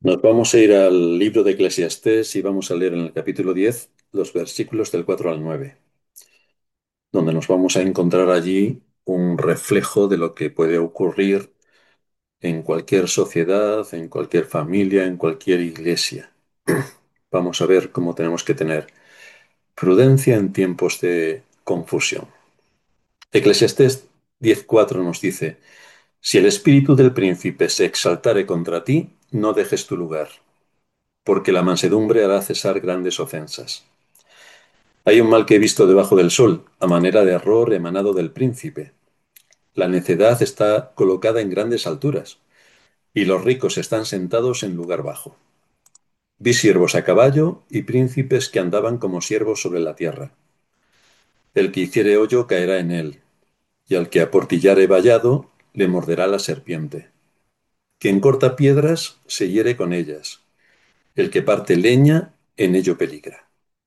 Nos vamos a ir al libro de Eclesiastés y vamos a leer en el capítulo 10 los versículos del 4 al 9, donde nos vamos a encontrar allí un reflejo de lo que puede ocurrir en cualquier sociedad, en cualquier familia, en cualquier iglesia. Vamos a ver cómo tenemos que tener prudencia en tiempos de confusión. Eclesiastés 10:4 nos dice: Si el espíritu del príncipe se exaltare contra ti, no dejes tu lugar, porque la mansedumbre hará cesar grandes ofensas. Hay un mal que he visto debajo del sol, a manera de error emanado del príncipe. La necedad está colocada en grandes alturas, y los ricos están sentados en lugar bajo. Vi siervos a caballo y príncipes que andaban como siervos sobre la tierra. El que hiciere hoyo caerá en él, y al que aportillare vallado le morderá la serpiente. Quien corta piedras se hiere con ellas. El que parte leña en ello peligra.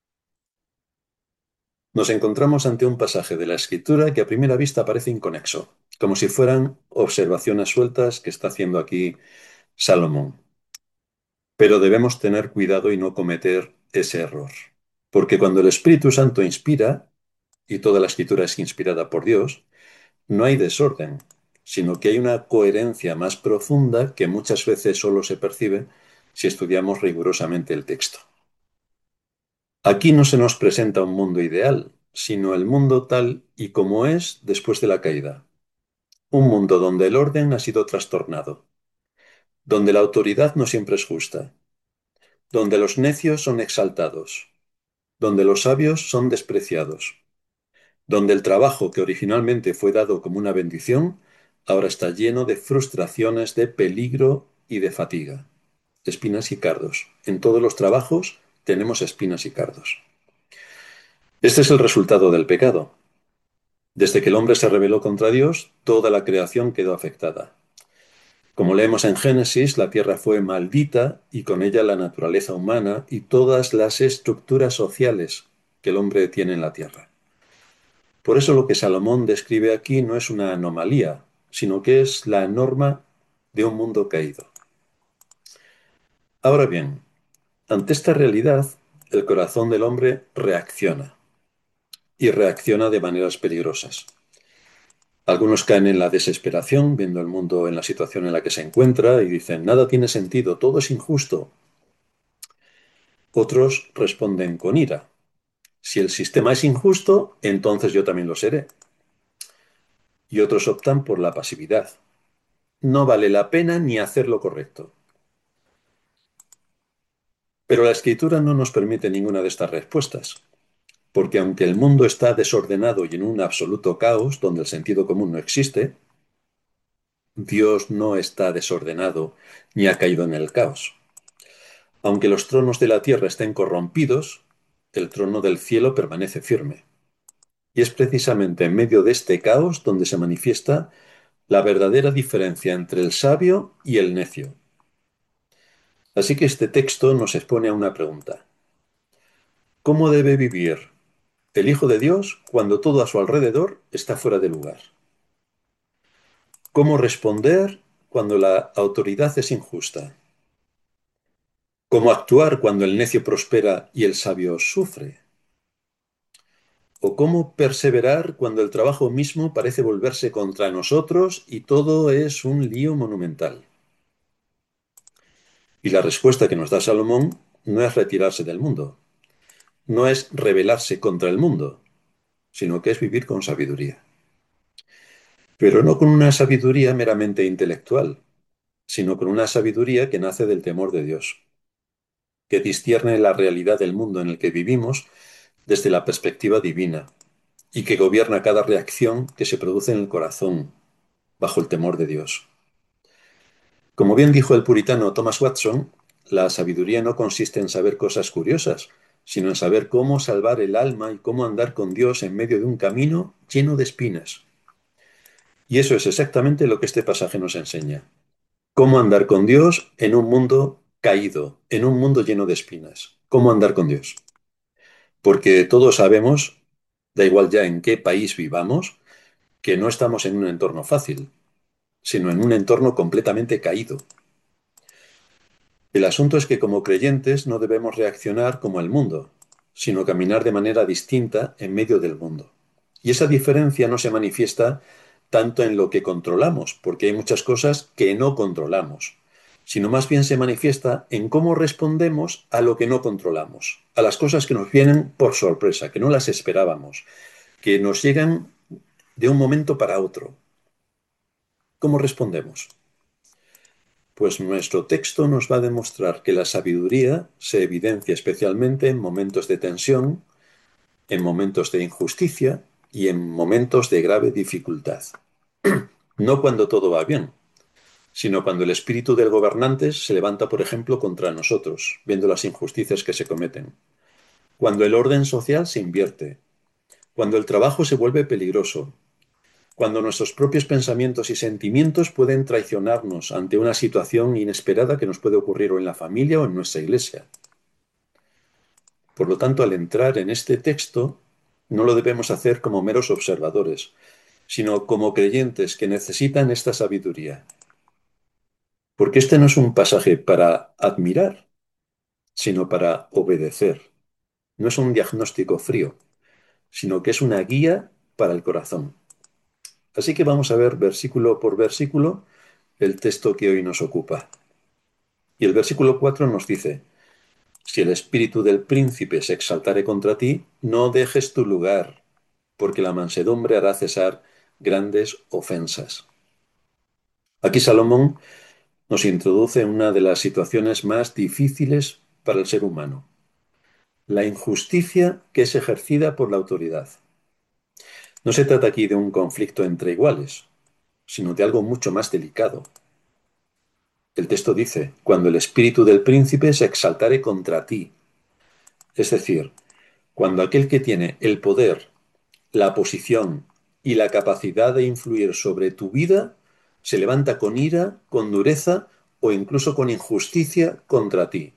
Nos encontramos ante un pasaje de la Escritura que a primera vista parece inconexo, como si fueran observaciones sueltas que está haciendo aquí Salomón. Pero debemos tener cuidado y no cometer ese error, porque cuando el Espíritu Santo inspira, y toda la Escritura es inspirada por Dios, no hay desorden, sino que hay una coherencia más profunda que muchas veces solo se percibe si estudiamos rigurosamente el texto. Aquí no se nos presenta un mundo ideal, sino el mundo tal y como es después de la caída. Un mundo donde el orden ha sido trastornado, donde la autoridad no siempre es justa, donde los necios son exaltados, donde los sabios son despreciados, donde el trabajo que originalmente fue dado como una bendición, ahora está lleno de frustraciones, de peligro y de fatiga. Espinas y cardos. En todos los trabajos tenemos espinas y cardos. Este es el resultado del pecado. Desde que el hombre se rebeló contra Dios, toda la creación quedó afectada. Como leemos en Génesis, la tierra fue maldita y con ella la naturaleza humana y todas las estructuras sociales que el hombre tiene en la tierra. Por eso lo que Salomón describe aquí no es una anomalía, sino que es la norma de un mundo caído. Ahora bien, ante esta realidad, el corazón del hombre reacciona y reacciona de maneras peligrosas. Algunos caen en la desesperación, viendo el mundo en la situación en la que se encuentra, y dicen, nada tiene sentido, todo es injusto. Otros responden con ira. Si el sistema es injusto, entonces yo también lo seré. Y otros optan por la pasividad. No vale la pena ni hacer lo correcto. Pero la escritura no nos permite ninguna de estas respuestas, porque aunque el mundo está desordenado y en un absoluto caos, donde el sentido común no existe, Dios no está desordenado ni ha caído en el caos. Aunque los tronos de la tierra estén corrompidos, el trono del cielo permanece firme. Y es precisamente en medio de este caos donde se manifiesta la verdadera diferencia entre el sabio y el necio. Así que este texto nos expone a una pregunta. ¿Cómo debe vivir el Hijo de Dios cuando todo a su alrededor está fuera de lugar? ¿Cómo responder cuando la autoridad es injusta? ¿Cómo actuar cuando el necio prospera y el sabio sufre? ¿O cómo perseverar cuando el trabajo mismo parece volverse contra nosotros y todo es un lío monumental? Y la respuesta que nos da Salomón no es retirarse del mundo, no es rebelarse contra el mundo, sino que es vivir con sabiduría. Pero no con una sabiduría meramente intelectual, sino con una sabiduría que nace del temor de Dios, que discierne la realidad del mundo en el que vivimos desde la perspectiva divina y que gobierna cada reacción que se produce en el corazón bajo el temor de Dios. Como bien dijo el puritano Thomas Watson, la sabiduría no consiste en saber cosas curiosas, sino en saber cómo salvar el alma y cómo andar con Dios en medio de un camino lleno de espinas. Y eso es exactamente lo que este pasaje nos enseña. Cómo andar con Dios en un mundo caído, en un mundo lleno de espinas. Cómo andar con Dios. Porque todos sabemos, da igual ya en qué país vivamos, que no estamos en un entorno fácil, sino en un entorno completamente caído. El asunto es que como creyentes no debemos reaccionar como el mundo, sino caminar de manera distinta en medio del mundo. Y esa diferencia no se manifiesta tanto en lo que controlamos, porque hay muchas cosas que no controlamos, sino más bien se manifiesta en cómo respondemos a lo que no controlamos, a las cosas que nos vienen por sorpresa, que no las esperábamos, que nos llegan de un momento para otro. ¿Cómo respondemos? Pues nuestro texto nos va a demostrar que la sabiduría se evidencia especialmente en momentos de tensión, en momentos de injusticia y en momentos de grave dificultad. No cuando todo va bien, sino cuando el espíritu del gobernante se levanta, por ejemplo, contra nosotros, viendo las injusticias que se cometen. Cuando el orden social se invierte, cuando el trabajo se vuelve peligroso, cuando nuestros propios pensamientos y sentimientos pueden traicionarnos ante una situación inesperada que nos puede ocurrir o en la familia o en nuestra iglesia. Por lo tanto, al entrar en este texto, no lo debemos hacer como meros observadores, sino como creyentes que necesitan esta sabiduría. Porque este no es un pasaje para admirar, sino para obedecer. No es un diagnóstico frío, sino que es una guía para el corazón. Así que vamos a ver versículo por versículo el texto que hoy nos ocupa. Y el versículo 4 nos dice, si el espíritu del príncipe se exaltare contra ti, no dejes tu lugar, porque la mansedumbre hará cesar grandes ofensas. Aquí Salomón nos introduce en una de las situaciones más difíciles para el ser humano, la injusticia que es ejercida por la autoridad. No se trata aquí de un conflicto entre iguales, sino de algo mucho más delicado. El texto dice, cuando el espíritu del príncipe se exaltare contra ti, es decir, cuando aquel que tiene el poder, la posición y la capacidad de influir sobre tu vida se levanta con ira, con dureza o incluso con injusticia contra ti.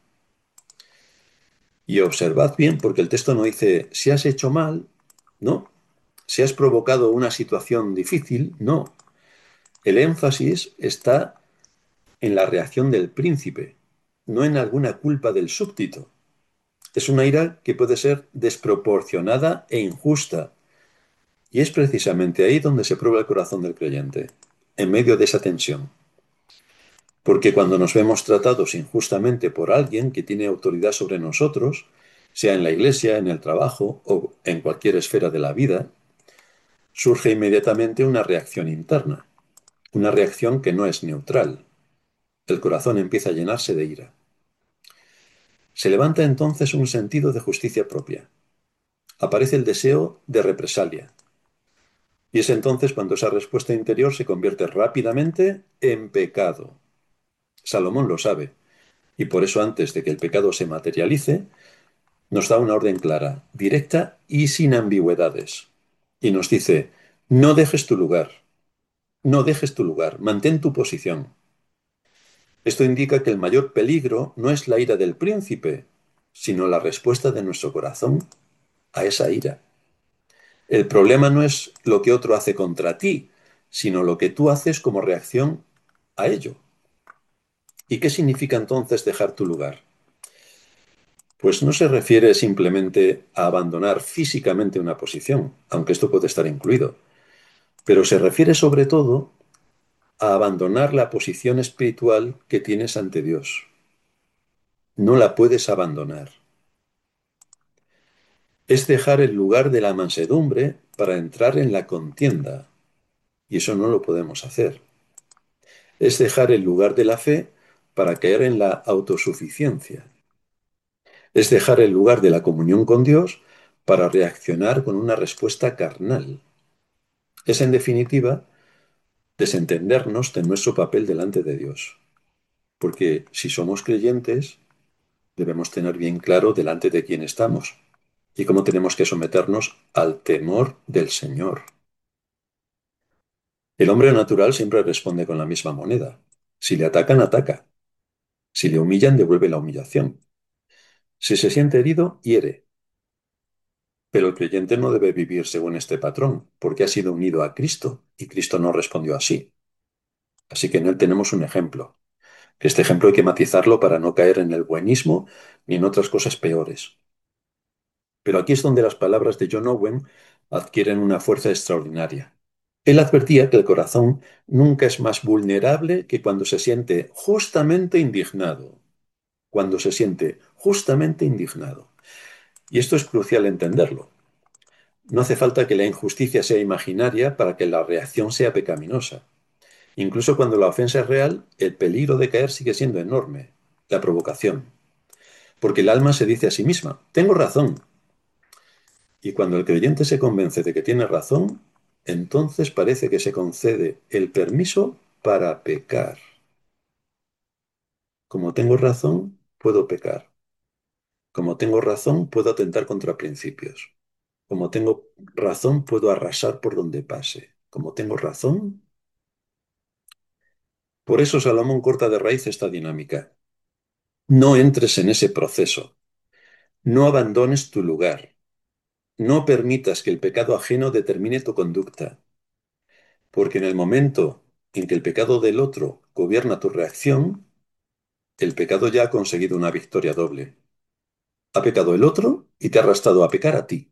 Y observad bien, porque el texto no dice si has hecho mal, no. Si has provocado una situación difícil, no. El énfasis está en la reacción del príncipe, no en alguna culpa del súbdito. Es una ira que puede ser desproporcionada e injusta. Y es precisamente ahí donde se prueba el corazón del creyente, en medio de esa tensión. Porque cuando nos vemos tratados injustamente por alguien que tiene autoridad sobre nosotros, sea en la iglesia, en el trabajo o en cualquier esfera de la vida, surge inmediatamente una reacción interna, una reacción que no es neutral. El corazón empieza a llenarse de ira. Se levanta entonces un sentido de justicia propia. Aparece el deseo de represalia. Y es entonces cuando esa respuesta interior se convierte rápidamente en pecado. Salomón lo sabe, y por eso antes de que el pecado se materialice, nos da una orden clara, directa y sin ambigüedades. Y nos dice, no dejes tu lugar, no dejes tu lugar, mantén tu posición. Esto indica que el mayor peligro no es la ira del príncipe, sino la respuesta de nuestro corazón a esa ira. El problema no es lo que otro hace contra ti, sino lo que tú haces como reacción a ello. ¿Y qué significa entonces dejar tu lugar? Pues no se refiere simplemente a abandonar físicamente una posición, aunque esto puede estar incluido, pero se refiere sobre todo a abandonar la posición espiritual que tienes ante Dios. No la puedes abandonar. Es dejar el lugar de la mansedumbre para entrar en la contienda, y eso no lo podemos hacer. Es dejar el lugar de la fe para caer en la autosuficiencia. Es dejar el lugar de la comunión con Dios para reaccionar con una respuesta carnal. Es, en definitiva, desentendernos de nuestro papel delante de Dios. Porque si somos creyentes, debemos tener bien claro delante de quién estamos y cómo tenemos que someternos al temor del Señor. El hombre natural siempre responde con la misma moneda. Si le atacan, ataca. Si le humillan, devuelve la humillación. Si se siente herido, hiere. Pero el creyente no debe vivir según este patrón, porque ha sido unido a Cristo y Cristo no respondió así. Así que en él tenemos un ejemplo. Este ejemplo hay que matizarlo para no caer en el buenismo ni en otras cosas peores. Pero aquí es donde las palabras de John Owen adquieren una fuerza extraordinaria. Él advertía que el corazón nunca es más vulnerable que cuando se siente justamente indignado. Cuando se siente justamente indignado. Y esto es crucial entenderlo. No hace falta que la injusticia sea imaginaria para que la reacción sea pecaminosa. Incluso cuando la ofensa es real, el peligro de caer sigue siendo enorme. La provocación. Porque el alma se dice a sí misma, tengo razón. Y cuando el creyente se convence de que tiene razón, entonces parece que se concede el permiso para pecar. Como tengo razón, puedo pecar. Como tengo razón, puedo atentar contra principios. Como tengo razón, puedo arrasar por donde pase. Como tengo razón. Por eso Salomón corta de raíz esta dinámica. No entres en ese proceso. No abandones tu lugar. No permitas que el pecado ajeno determine tu conducta. Porque en el momento en que el pecado del otro gobierna tu reacción, el pecado ya ha conseguido una victoria doble. Ha pecado el otro y te ha arrastrado a pecar a ti.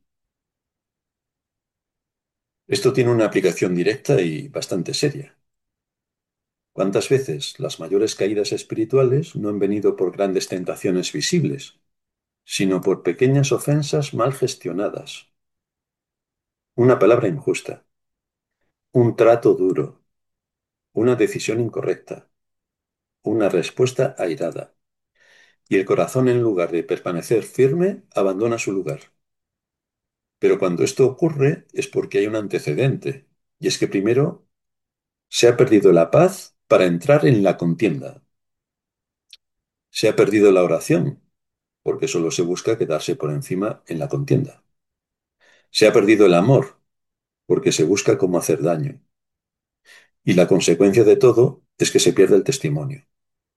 Esto tiene una aplicación directa y bastante seria. ¿Cuántas veces las mayores caídas espirituales no han venido por grandes tentaciones visibles, sino por pequeñas ofensas mal gestionadas? Una palabra injusta, un trato duro, una decisión incorrecta, una respuesta airada. Y el corazón, en lugar de permanecer firme, abandona su lugar. Pero cuando esto ocurre es porque hay un antecedente, y es que primero se ha perdido la paz para entrar en la contienda. Se ha perdido la oración, porque solo se busca quedarse por encima en la contienda. Se ha perdido el amor, porque se busca cómo hacer daño. Y la consecuencia de todo es que se pierde el testimonio.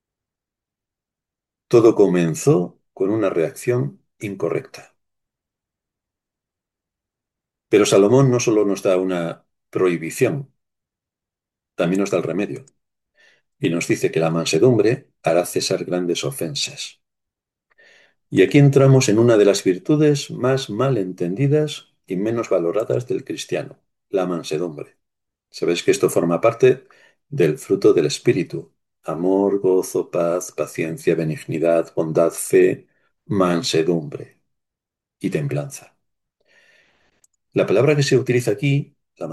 Todo comenzó con una reacción incorrecta. Pero Salomón no solo nos da una prohibición, también nos da el remedio. Y nos dice que la mansedumbre hará cesar grandes ofensas. Y aquí entramos en una de las virtudes más mal entendidas y menos valoradas del cristiano, la mansedumbre. Sabéis que esto forma parte del fruto del Espíritu. Amor, gozo, paz, paciencia, benignidad, bondad, fe, mansedumbre y templanza. La palabra que se utiliza aquí,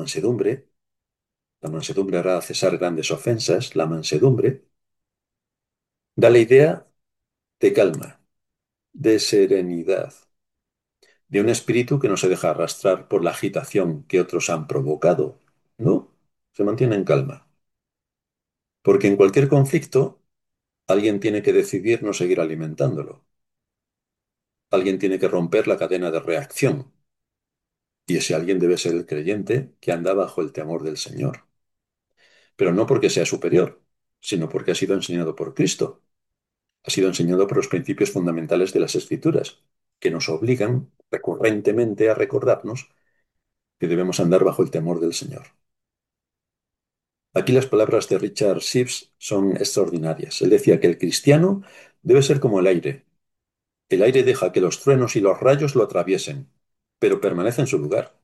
la mansedumbre hará cesar grandes ofensas, la mansedumbre, da la idea de calma, de serenidad, de un espíritu que no se deja arrastrar por la agitación que otros han provocado. No, se mantiene en calma. Porque en cualquier conflicto, alguien tiene que decidir no seguir alimentándolo. Alguien tiene que romper la cadena de reacción. Y ese alguien debe ser el creyente que anda bajo el temor del Señor. Pero no porque sea superior, sino porque ha sido enseñado por Cristo. Ha sido enseñado por los principios fundamentales de las Escrituras, que nos obligan recurrentemente a recordarnos que debemos andar bajo el temor del Señor. Aquí las palabras de Richard Sibbes son extraordinarias. Él decía que el cristiano debe ser como el aire. El aire deja que los truenos y los rayos lo atraviesen, pero permanece en su lugar.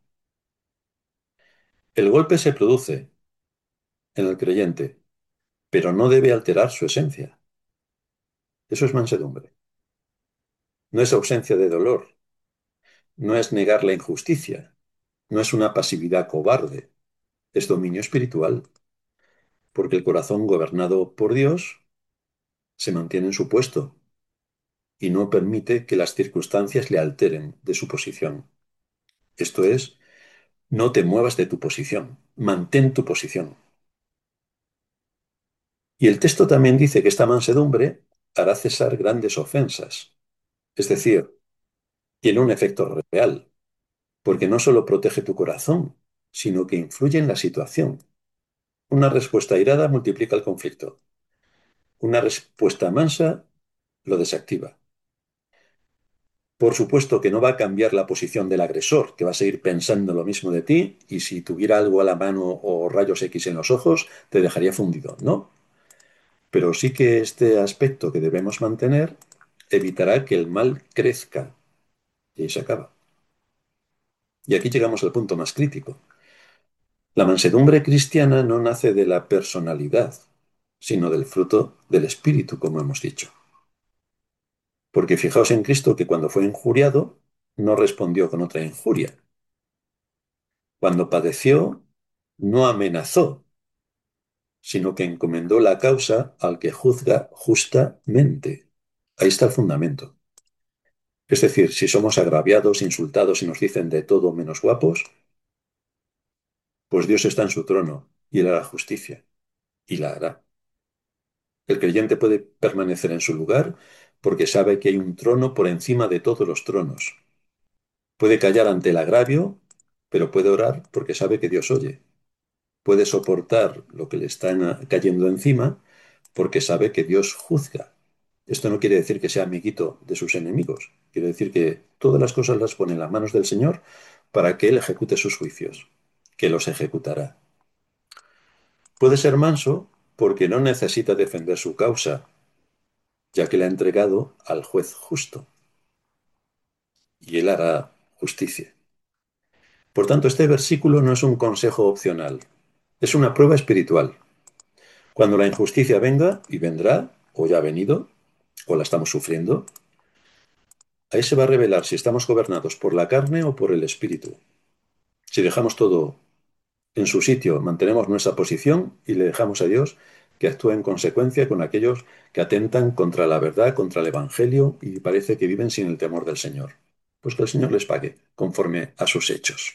El golpe se produce en el creyente, pero no debe alterar su esencia. Eso es mansedumbre. No es ausencia de dolor, no es negar la injusticia, no es una pasividad cobarde, es dominio espiritual, porque el corazón gobernado por Dios se mantiene en su puesto y no permite que las circunstancias le alteren de su posición. Esto es, no te muevas de tu posición, mantén tu posición. Y el texto también dice que esta mansedumbre hará cesar grandes ofensas, es decir, tiene un efecto real, porque no solo protege tu corazón, sino que influye en la situación. Una respuesta airada multiplica el conflicto. Una respuesta mansa lo desactiva. Por supuesto que no va a cambiar la posición del agresor, que va a seguir pensando lo mismo de ti y si tuviera algo a la mano o rayos X en los ojos, te dejaría fundido. No. Pero sí que este aspecto que debemos mantener evitará que el mal crezca. Y ahí se acaba. Y aquí llegamos al punto más crítico. La mansedumbre cristiana no nace de la personalidad, sino del fruto del Espíritu, como hemos dicho. Porque fijaos en Cristo que cuando fue injuriado, no respondió con otra injuria. Cuando padeció, no amenazó, sino que encomendó la causa al que juzga justamente. Ahí está el fundamento. Es decir, si somos agraviados, insultados y nos dicen de todo menos guapos, pues Dios está en su trono y Él hará justicia y la hará. El creyente puede permanecer en su lugar porque sabe que hay un trono por encima de todos los tronos. Puede callar ante el agravio, pero puede orar porque sabe que Dios oye. Puede soportar lo que le está cayendo encima porque sabe que Dios juzga. Esto no quiere decir que sea amiguito de sus enemigos. Quiere decir que todas las cosas las pone en las manos del Señor para que Él ejecute sus juicios, que los ejecutará. Puede ser manso porque no necesita defender su causa, ya que la ha entregado al juez justo, y Él hará justicia. Por tanto, este versículo no es un consejo opcional, es una prueba espiritual. Cuando la injusticia venga, y vendrá, o ya ha venido, o la estamos sufriendo, ahí se va a revelar si estamos gobernados por la carne o por el espíritu. Si dejamos todo en su sitio, mantenemos nuestra posición y le dejamos a Dios que actúe en consecuencia con aquellos que atentan contra la verdad, contra el Evangelio y parece que viven sin el temor del Señor. Pues que el Señor les pague conforme a sus hechos.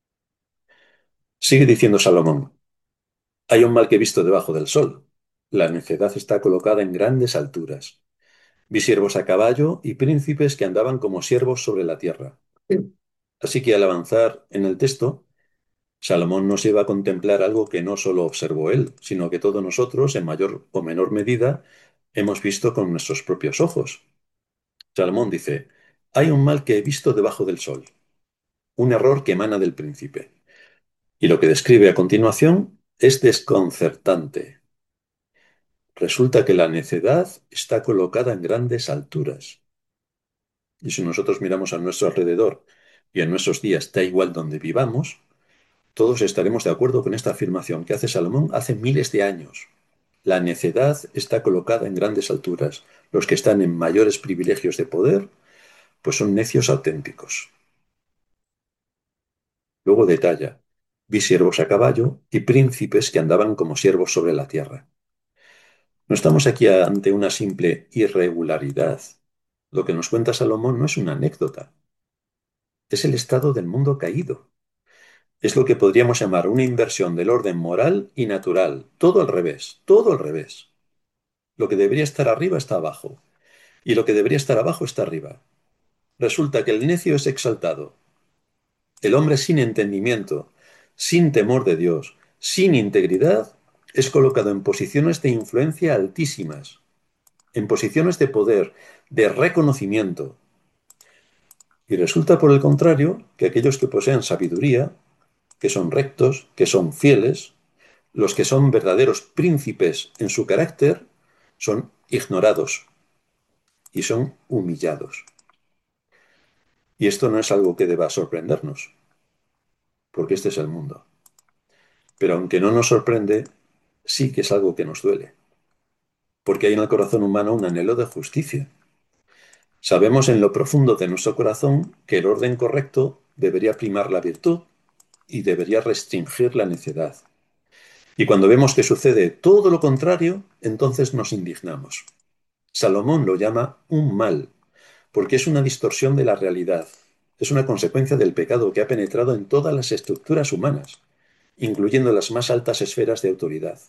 Sigue diciendo Salomón, hay un mal que he visto debajo del sol. La necedad está colocada en grandes alturas. Vi siervos a caballo y príncipes que andaban como siervos sobre la tierra. Así que al avanzar en el texto, Salomón nos lleva a contemplar algo que no solo observó él, sino que todos nosotros, en mayor o menor medida, hemos visto con nuestros propios ojos. Salomón dice, hay un mal que he visto debajo del sol, un error que emana del príncipe. Y lo que describe a continuación es desconcertante. Resulta que la necedad está colocada en grandes alturas. Y si nosotros miramos a nuestro alrededor y en nuestros días, da igual donde vivamos, todos estaremos de acuerdo con esta afirmación que hace Salomón hace miles de años. La necedad está colocada en grandes alturas. Los que están en mayores privilegios de poder, pues son necios auténticos. Luego detalla, vi siervos a caballo y príncipes que andaban como siervos sobre la tierra. No estamos aquí ante una simple irregularidad. Lo que nos cuenta Salomón no es una anécdota, es el estado del mundo caído. Es lo que podríamos llamar una inversión del orden moral y natural. Todo al revés, todo al revés. Lo que debería estar arriba está abajo, y lo que debería estar abajo está arriba. Resulta que el necio es exaltado, el hombre sin entendimiento, sin temor de Dios, sin integridad, es colocado en posiciones de influencia altísimas, en posiciones de poder, de reconocimiento. Y resulta, por el contrario, que aquellos que poseen sabiduría, que son rectos, que son fieles, los que son verdaderos príncipes en su carácter, son ignorados y son humillados. Y esto no es algo que deba sorprendernos, porque este es el mundo. Pero aunque no nos sorprende, sí que es algo que nos duele, porque hay en el corazón humano un anhelo de justicia. Sabemos en lo profundo de nuestro corazón que el orden correcto debería primar la virtud y debería restringir la necedad. Y cuando vemos que sucede todo lo contrario, entonces nos indignamos. Salomón lo llama un mal, porque es una distorsión de la realidad. Es una consecuencia del pecado que ha penetrado en todas las estructuras humanas, incluyendo las más altas esferas de autoridad.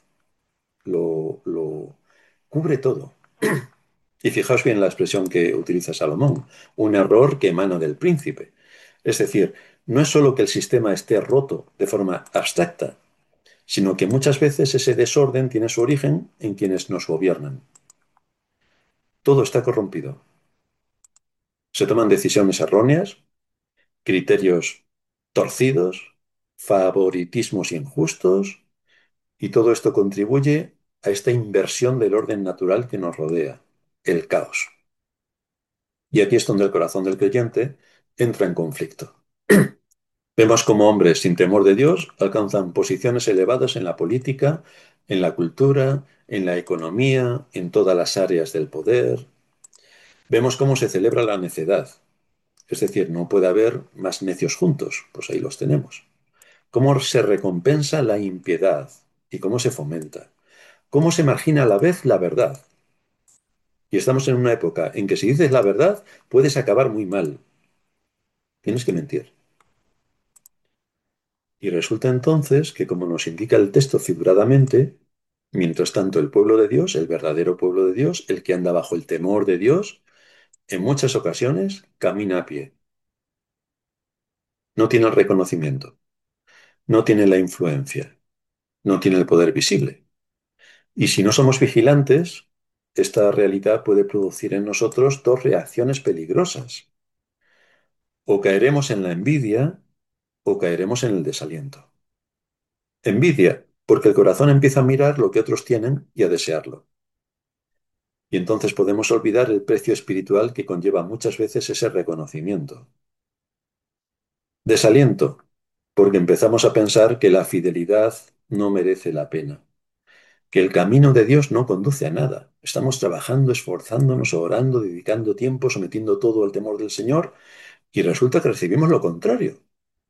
Lo cubre todo. Y fijaos bien la expresión que utiliza Salomón, un error que emana del príncipe. Es decir, no es solo que el sistema esté roto de forma abstracta, sino que muchas veces ese desorden tiene su origen en quienes nos gobiernan. Todo está corrompido. Se toman decisiones erróneas, criterios torcidos, favoritismos injustos, y todo esto contribuye a esta inversión del orden natural que nos rodea, el caos. Y aquí es donde el corazón del creyente entra en conflicto. Vemos cómo hombres sin temor de Dios alcanzan posiciones elevadas en la política, en la cultura, en la economía, en todas las áreas del poder. Vemos cómo se celebra la necedad, es decir, no puede haber más necios juntos, pues ahí los tenemos. Cómo se recompensa la impiedad y cómo se fomenta. Cómo se margina a la vez la verdad. Y estamos en una época en que si dices la verdad puedes acabar muy mal. Tienes que mentir. Y resulta entonces que, como nos indica el texto figuradamente, mientras tanto el pueblo de Dios, el verdadero pueblo de Dios, el que anda bajo el temor de Dios, en muchas ocasiones camina a pie. No tiene el reconocimiento, no tiene la influencia, no tiene el poder visible. Y si no somos vigilantes, esta realidad puede producir en nosotros dos reacciones peligrosas. O caeremos en la envidia o caeremos en el desaliento. Envidia, porque el corazón empieza a mirar lo que otros tienen y a desearlo. Y entonces podemos olvidar el precio espiritual que conlleva muchas veces ese reconocimiento. Desaliento, porque empezamos a pensar que la fidelidad no merece la pena, que el camino de Dios no conduce a nada. Estamos trabajando, esforzándonos, orando, dedicando tiempo, sometiendo todo al temor del Señor, y resulta que recibimos lo contrario.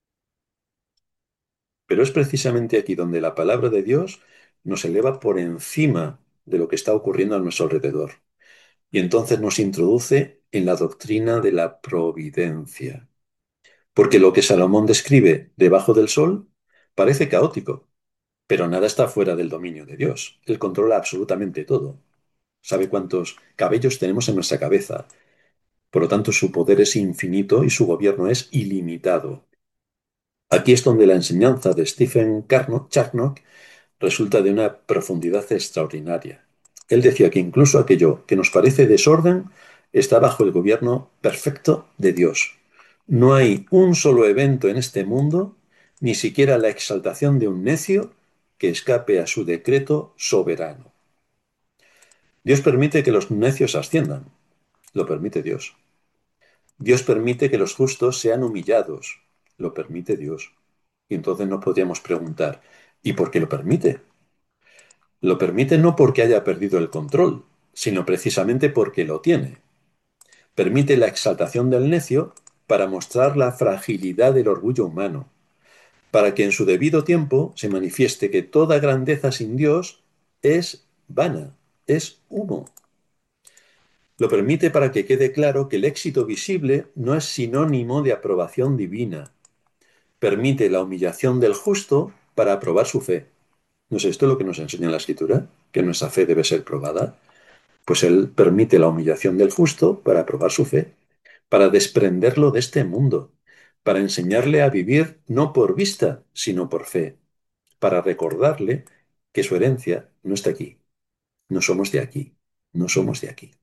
Pero es precisamente aquí donde la palabra de Dios nos eleva por encima de lo que está ocurriendo a nuestro alrededor. Y entonces nos introduce en la doctrina de la providencia. Porque lo que Salomón describe debajo del sol parece caótico, pero nada está fuera del dominio de Dios. Él controla absolutamente todo. Sabe cuántos cabellos tenemos en nuestra cabeza. Por lo tanto, su poder es infinito y su gobierno es ilimitado. Aquí es donde la enseñanza de Charnock resulta de una profundidad extraordinaria. Él decía que incluso aquello que nos parece desorden está bajo el gobierno perfecto de Dios. No hay un solo evento en este mundo, ni siquiera la exaltación de un necio, que escape a su decreto soberano. Dios permite que los necios asciendan, lo permite Dios. Dios permite que los justos sean humillados, lo permite Dios. Y entonces nos podríamos preguntar, ¿y por qué lo permite? Lo permite no porque haya perdido el control, sino precisamente porque lo tiene. Permite la exaltación del necio para mostrar la fragilidad del orgullo humano, para que en su debido tiempo se manifieste que toda grandeza sin Dios es vana, es humo. Lo permite para que quede claro que el éxito visible no es sinónimo de aprobación divina. Permite la humillación del justo para aprobar su fe. ¿No es esto lo que nos enseña la Escritura? ¿Que nuestra fe debe ser probada? Pues Él permite la humillación del justo para probar su fe, para desprenderlo de este mundo, para enseñarle a vivir no por vista, sino por fe, para recordarle que su herencia no está aquí, no somos de aquí, no somos de aquí.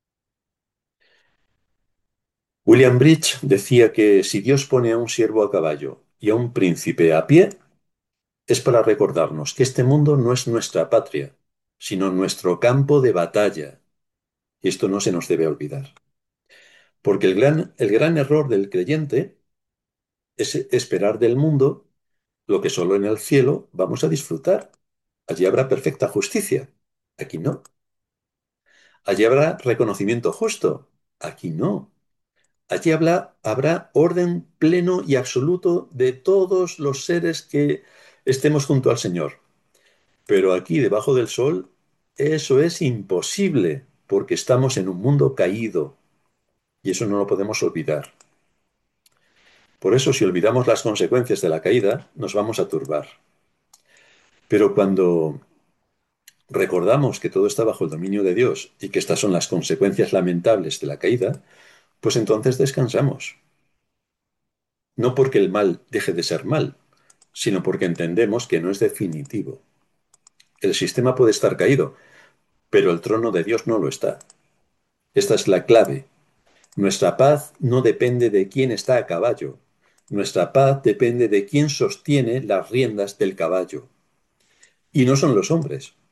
William Bridge decía que si Dios pone a un siervo a caballo y a un príncipe a pie, es para recordarnos que este mundo no es nuestra patria, sino nuestro campo de batalla. Y esto no se nos debe olvidar. Porque el gran error del creyente es esperar del mundo lo que solo en el cielo vamos a disfrutar. Allí habrá perfecta justicia. Aquí no. Allí habrá reconocimiento justo. Aquí no. Allí habrá orden pleno y absoluto de todos los seres que estemos junto al Señor. Pero aquí, debajo del sol, eso es imposible, porque estamos en un mundo caído. Y eso no lo podemos olvidar. Por eso, si olvidamos las consecuencias de la caída, nos vamos a turbar. Pero cuando recordamos que todo está bajo el dominio de Dios y que estas son las consecuencias lamentables de la caída, pues entonces descansamos. No porque el mal deje de ser mal, sino porque entendemos que no es definitivo. El sistema puede estar caído, pero el trono de Dios no lo está. Esta es la clave. Nuestra paz no depende de quién está a caballo. Nuestra paz depende de quién sostiene las riendas del caballo. Y no son los hombres.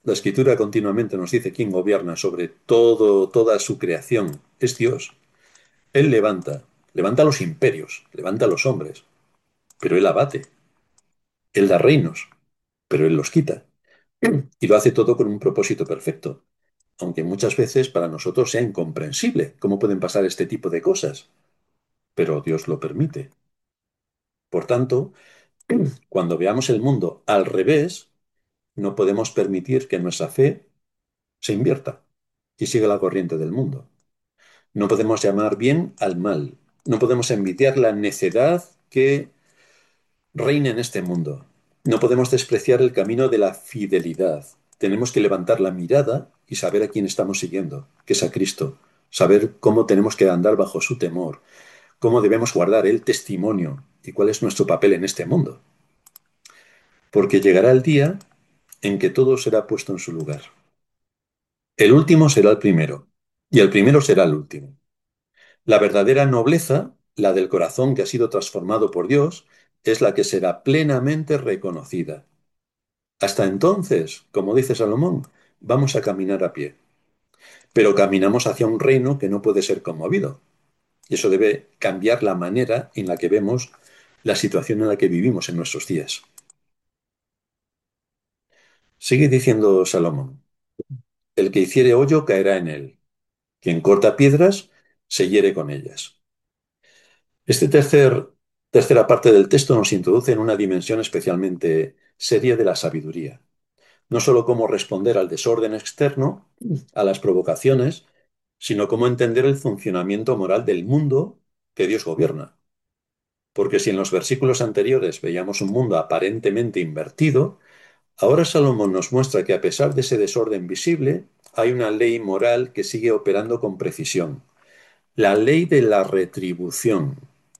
La Escritura continuamente nos dice quién gobierna sobre todo, toda su creación. Es Dios. Él levanta los imperios, levanta a los hombres, pero Él abate. Él da reinos, pero Él los quita. Y lo hace todo con un propósito perfecto, aunque muchas veces para nosotros sea incomprensible cómo pueden pasar este tipo de cosas, pero Dios lo permite. Por tanto, cuando veamos el mundo al revés, no podemos permitir que nuestra fe se invierta y siga la corriente del mundo. No podemos llamar bien al mal. No podemos envidiar la necedad que reina en este mundo. No podemos despreciar el camino de la fidelidad. Tenemos que levantar la mirada y saber a quién estamos siguiendo, que es a Cristo. Saber cómo tenemos que andar bajo su temor, cómo debemos guardar el testimonio y cuál es nuestro papel en este mundo. Porque llegará el día en que todo será puesto en su lugar. El último será el primero, y el primero será el último. La verdadera nobleza, la del corazón que ha sido transformado por Dios, es la que será plenamente reconocida. Hasta entonces, como dice Salomón, vamos a caminar a pie, pero caminamos hacia un reino que no puede ser conmovido. Y eso debe cambiar la manera en la que vemos la situación en la que vivimos en nuestros días. Sigue diciendo Salomón, el que hiciere hoyo caerá en él, quien corta piedras se hiere con ellas. Este tercera parte del texto nos introduce en una dimensión especialmente seria de la sabiduría. No solo cómo responder al desorden externo, a las provocaciones, sino cómo entender el funcionamiento moral del mundo que Dios gobierna. Porque si en los versículos anteriores veíamos un mundo aparentemente invertido, ahora Salomón nos muestra que a pesar de ese desorden visible, hay una ley moral que sigue operando con precisión. La ley de la retribución.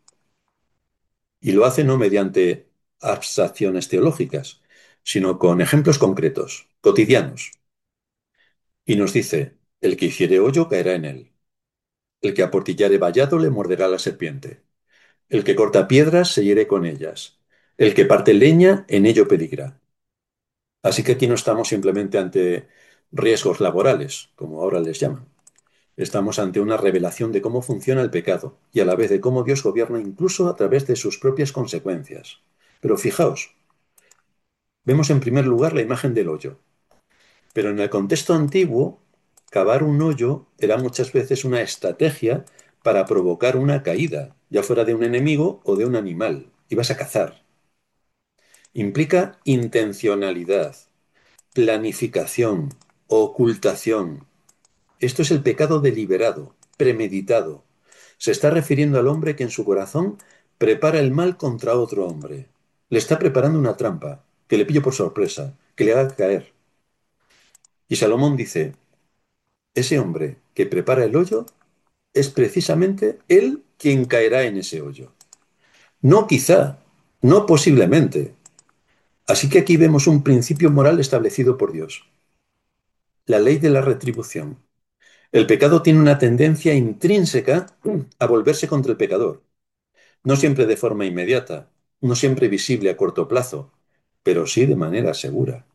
Y lo hace no mediante abstracciones teológicas, sino con ejemplos concretos, cotidianos. Y nos dice, el que hiciere hoyo caerá en él. El que aportillare vallado le morderá la serpiente. El que corta piedras se hiere con ellas. El que parte leña en ello peligra. Así que aquí no estamos simplemente ante riesgos laborales, como ahora les llaman. Estamos ante una revelación de cómo funciona el pecado y a la vez de cómo Dios gobierna incluso a través de sus propias consecuencias. Pero fijaos, vemos en primer lugar la imagen del hoyo. Pero en el contexto antiguo, cavar un hoyo era muchas veces una estrategia para provocar una caída, ya fuera de un enemigo o de un animal. Ibas a cazar. Implica intencionalidad, planificación, ocultación. Esto es el pecado deliberado, premeditado. Se está refiriendo al hombre que en su corazón prepara el mal contra otro hombre. Le está preparando una trampa, que le pille por sorpresa, que le haga caer. Y Salomón dice, ese hombre que prepara el hoyo es precisamente él quien caerá en ese hoyo. No quizá, no posiblemente. Así que aquí vemos un principio moral establecido por Dios, la ley de la retribución. El pecado tiene una tendencia intrínseca a volverse contra el pecador, no siempre de forma inmediata, no siempre visible a corto plazo, pero sí de manera segura.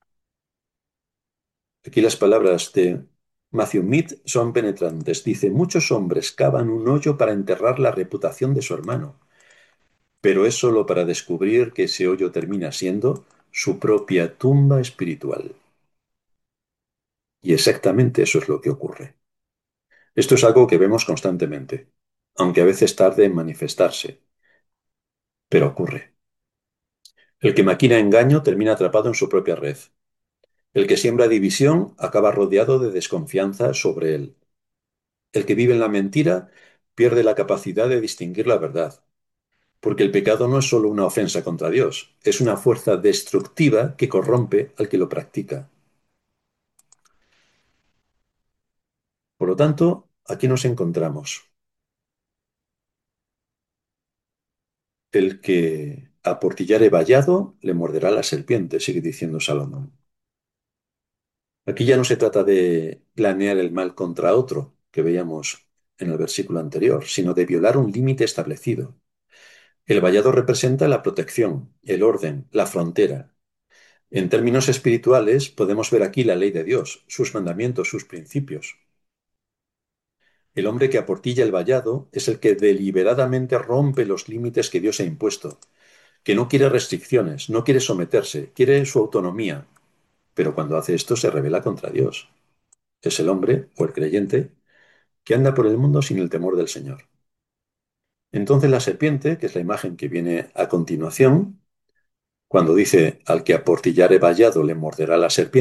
Aquí las palabras de Matthew Mead son penetrantes. Dice, muchos hombres cavan un hoyo para enterrar la reputación de su hermano, pero es solo para descubrir que ese hoyo termina siendo su propia tumba espiritual. Y exactamente eso es lo que ocurre. Esto es algo que vemos constantemente, aunque a veces tarde en manifestarse, pero ocurre. El que maquina engaño termina atrapado en su propia red. El que siembra división acaba rodeado de desconfianza sobre él. El que vive en la mentira pierde la capacidad de distinguir la verdad, porque el pecado no es solo una ofensa contra Dios, es una fuerza destructiva que corrompe al que lo practica. Por lo tanto, aquí nos encontramos. El que aportillare vallado le morderá la serpiente, sigue diciendo Salomón. Aquí ya no se trata de planear el mal contra otro, que veíamos en el versículo anterior, sino de violar un límite establecido. El vallado representa la protección, el orden, la frontera. En términos espirituales, podemos ver aquí la ley de Dios, sus mandamientos, sus principios. El hombre que aportilla el vallado es el que deliberadamente rompe los límites que Dios ha impuesto, que no quiere restricciones, no quiere someterse, quiere su autonomía, pero cuando hace esto se rebela contra Dios. Es el hombre, o el creyente, que anda por el mundo sin el temor del Señor. Entonces la serpiente, que es la imagen que viene a continuación, cuando dice al que aportillare vallado le morderá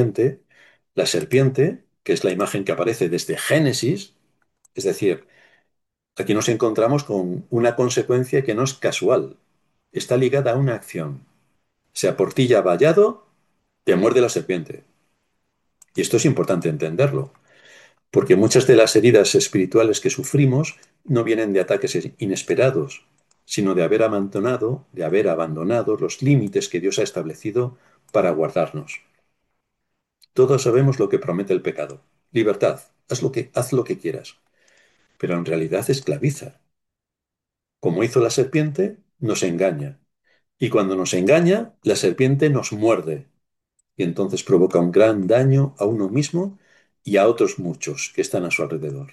la serpiente, que es la imagen que aparece desde Génesis, es decir, aquí nos encontramos con una consecuencia que no es casual, está ligada a una acción. Se aportilla vallado, te muerde la serpiente. Y esto es importante entenderlo, porque muchas de las heridas espirituales que sufrimos no vienen de ataques inesperados, sino de haber abandonado los límites que Dios ha establecido para guardarnos. Todos sabemos lo que promete el pecado. Libertad, haz lo que quieras, pero en realidad esclaviza. Como hizo la serpiente, nos engaña. Y cuando nos engaña, la serpiente nos muerde. Y entonces provoca un gran daño a uno mismo y a otros muchos que están a su alrededor.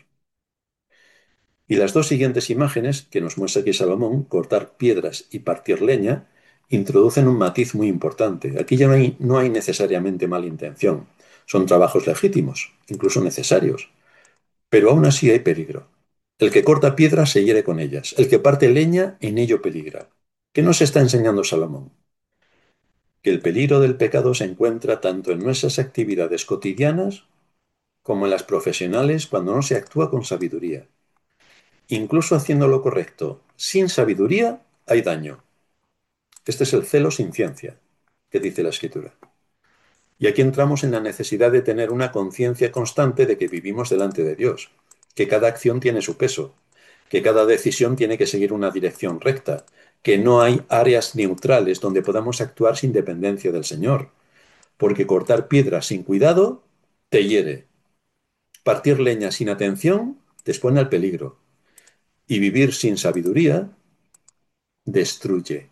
Y las dos siguientes imágenes que nos muestra aquí Salomón, cortar piedras y partir leña, introducen un matiz muy importante. Aquí ya no hay necesariamente mala intención. Son trabajos legítimos, incluso necesarios. Pero aún así hay peligro. El que corta piedras se hiere con ellas. El que parte leña, en ello peligra. ¿Qué nos está enseñando Salomón? Que el peligro del pecado se encuentra tanto en nuestras actividades cotidianas como en las profesionales cuando no se actúa con sabiduría. Incluso haciendo lo correcto sin sabiduría hay daño. Este es el celo sin ciencia, que dice la Escritura. Y aquí entramos en la necesidad de tener una conciencia constante de que vivimos delante de Dios, que cada acción tiene su peso, que cada decisión tiene que seguir una dirección recta, que no hay áreas neutrales donde podamos actuar sin dependencia del Señor, porque cortar piedras sin cuidado te hiere, partir leña sin atención te expone al peligro, y vivir sin sabiduría destruye.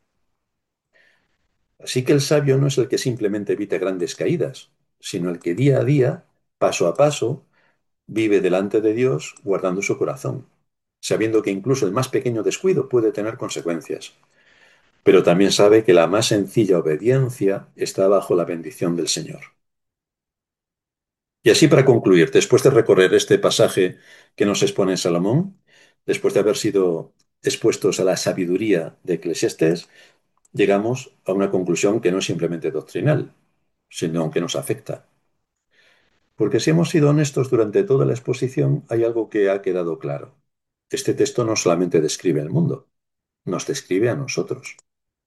Así que el sabio no es el que simplemente evita grandes caídas, sino el que día a día, paso a paso, vive delante de Dios guardando su corazón, sabiendo que incluso el más pequeño descuido puede tener consecuencias, pero también sabe que la más sencilla obediencia está bajo la bendición del Señor. Y así para concluir, después de recorrer este pasaje que nos expone Salomón, después de haber sido expuestos a la sabiduría de Eclesiastés, llegamos a una conclusión que no es simplemente doctrinal, sino que nos afecta. Porque si hemos sido honestos durante toda la exposición, hay algo que ha quedado claro. Este texto no solamente describe el mundo, nos describe a nosotros.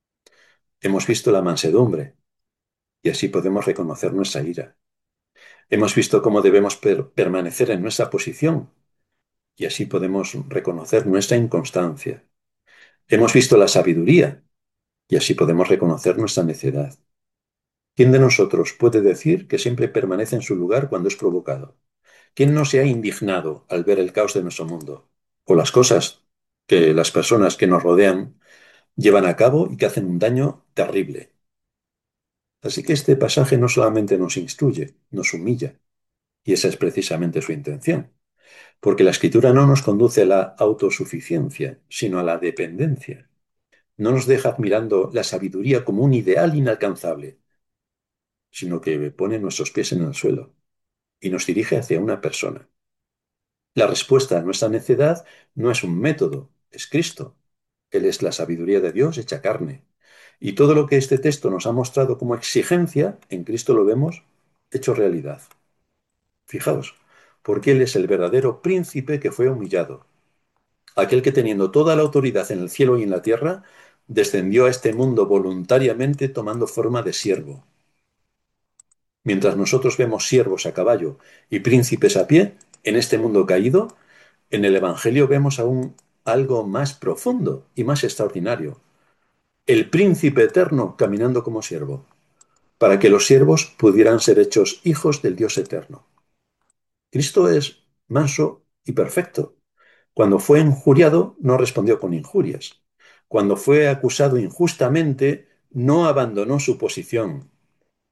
Hemos visto la mansedumbre y así podemos reconocer nuestra ira. Hemos visto cómo debemos permanecer en nuestra posición y así podemos reconocer nuestra inconstancia. Hemos visto la sabiduría y así podemos reconocer nuestra necedad. ¿Quién de nosotros puede decir que siempre permanece en su lugar cuando es provocado? ¿Quién no se ha indignado al ver el caos de nuestro mundo? O las cosas que las personas que nos rodean llevan a cabo y que hacen un daño terrible. Así que este pasaje no solamente nos instruye, nos humilla, y esa es precisamente su intención, porque la escritura no nos conduce a la autosuficiencia, sino a la dependencia. No nos deja admirando la sabiduría como un ideal inalcanzable, sino que pone nuestros pies en el suelo y nos dirige hacia una persona. La respuesta a nuestra necedad no es un método, es Cristo. Él es la sabiduría de Dios hecha carne. Y todo lo que este texto nos ha mostrado como exigencia, en Cristo lo vemos hecho realidad. Fijaos, porque Él es el verdadero príncipe que fue humillado. Aquel que teniendo toda la autoridad en el cielo y en la tierra, descendió a este mundo voluntariamente tomando forma de siervo. Mientras nosotros vemos siervos a caballo y príncipes a pie, en este mundo caído, en el Evangelio vemos aún algo más profundo y más extraordinario. El príncipe eterno caminando como siervo, para que los siervos pudieran ser hechos hijos del Dios eterno. Cristo es manso y perfecto. Cuando fue injuriado, no respondió con injurias. Cuando fue acusado injustamente, no abandonó su posición.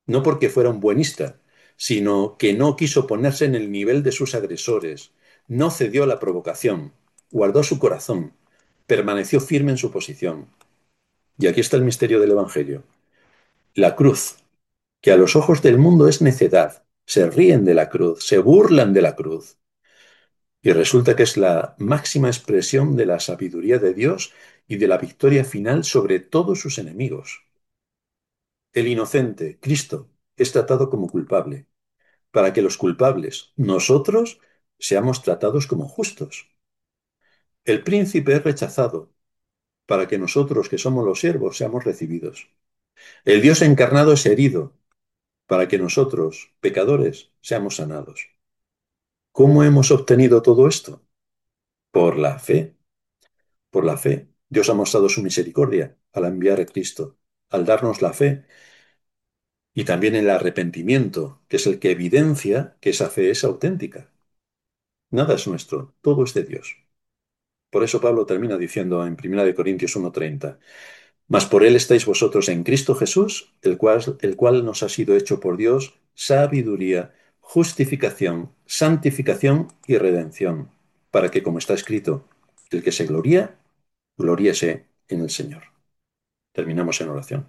no porque fuera un buenista, sino que no quiso ponerse en el nivel de sus agresores, no cedió a la provocación, guardó su corazón, permaneció firme en su posición. Y aquí está el misterio del Evangelio. La cruz, que a los ojos del mundo es necedad, se ríen de la cruz, se burlan de la cruz. Y resulta que es la máxima expresión de la sabiduría de Dios y de la victoria final sobre todos sus enemigos. El inocente, Cristo, es tratado como culpable, para que los culpables, nosotros, seamos tratados como justos. El príncipe es rechazado, para que nosotros, que somos los siervos, seamos recibidos. El Dios encarnado es herido, para que nosotros, pecadores, seamos sanados. ¿Cómo hemos obtenido todo esto? Por la fe. Por la fe. Dios ha mostrado su misericordia al enviar a Cristo, al darnos la fe y también el arrepentimiento, que es el que evidencia que esa fe es auténtica. Nada es nuestro, todo es de Dios. Por eso Pablo termina diciendo en 1 Corintios 1:30, mas por él estáis vosotros en Cristo Jesús, el cual nos ha sido hecho por Dios sabiduría, justificación, santificación y redención, para que, como está escrito, el que se gloría, gloríese en el Señor. Terminamos en oración.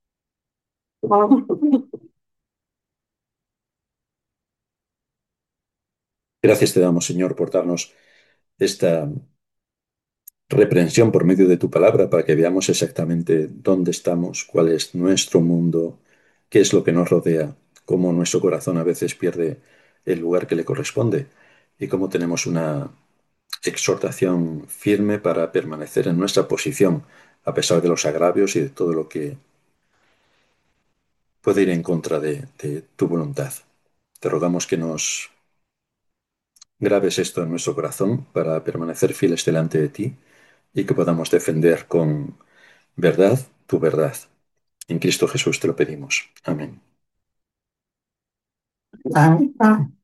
Gracias te damos, Señor, por darnos esta reprensión por medio de tu palabra para que veamos exactamente dónde estamos, cuál es nuestro mundo, qué es lo que nos rodea, cómo nuestro corazón a veces pierde el lugar que le corresponde y cómo tenemos una exhortación firme para permanecer en nuestra posición a pesar de los agravios y de todo lo que puede ir en contra de tu voluntad. Te rogamos que nos grabes esto en nuestro corazón para permanecer fieles delante de ti y que podamos defender con verdad tu verdad. En Cristo Jesús te lo pedimos. Amén.